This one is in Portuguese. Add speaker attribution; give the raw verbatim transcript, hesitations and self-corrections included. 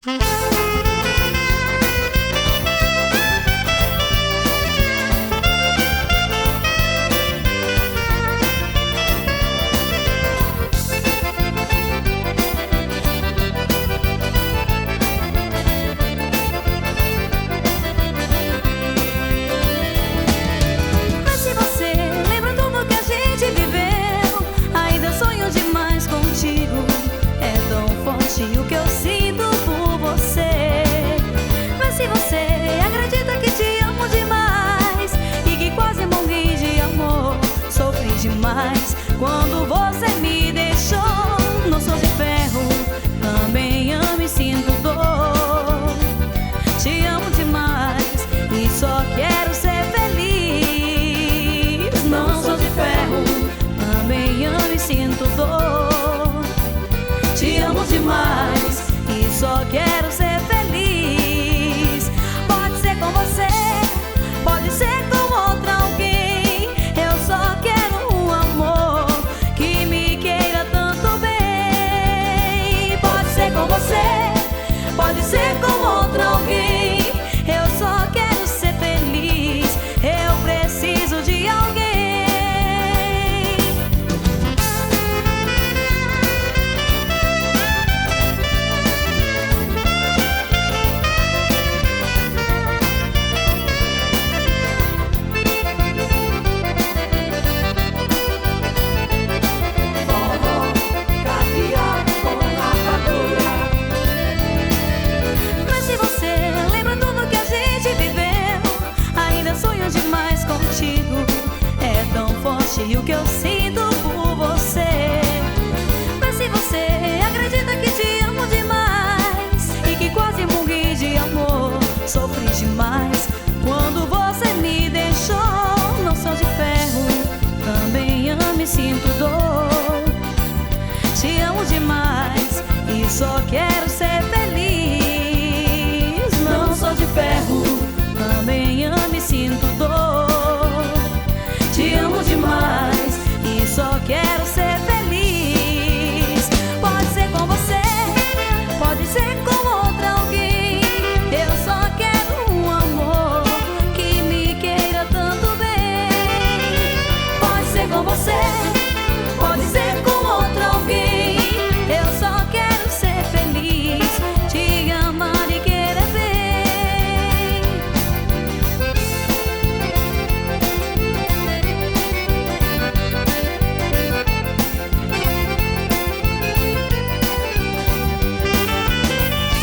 Speaker 1: O que eu sinto por você. Mas se você acredita que te amo demais e que quase morri de amor, sofri demais quando você me deixou. Não sou de ferro, também amo e sinto dor. Te amo demais e só quero ser feliz. Não sou de ferro, também amo e sinto dor. Te amo demais e só quero ser feliz. Pode ser com você, pode ser com outra alguém. Eu só quero um amor que me queira tanto bem. Pode ser com você, pode ser com outra alguém. Eu só quero ser feliz, eu preciso de alguém. E o que eu sinto por você. Mas se você acredita que te amo demais e que quase morri de amor, sofri demais quando você me deixou. Não sou de ferro, também amo e sinto dor. Te amo demais e só quero ser feliz. Não sou de ferro, também amo e sinto dor. Te amo demais e só quero ser feliz. Pode ser com você, pode ser com